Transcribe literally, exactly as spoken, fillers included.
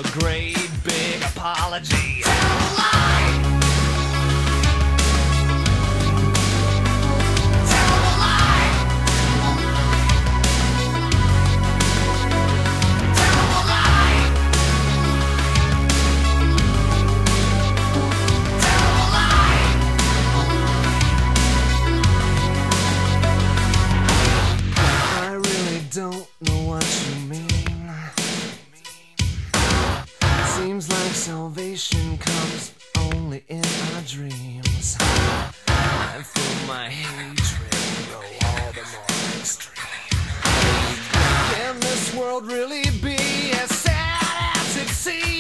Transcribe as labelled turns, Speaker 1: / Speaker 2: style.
Speaker 1: great big apology. Tell a lie. Tell a lie. Tell a lie. Tell a lie. I really don't know what you mean. Seems like salvation comes only in our dreams. I feel my hatred grow all the more extreme. Can this world really be as sad as it seems?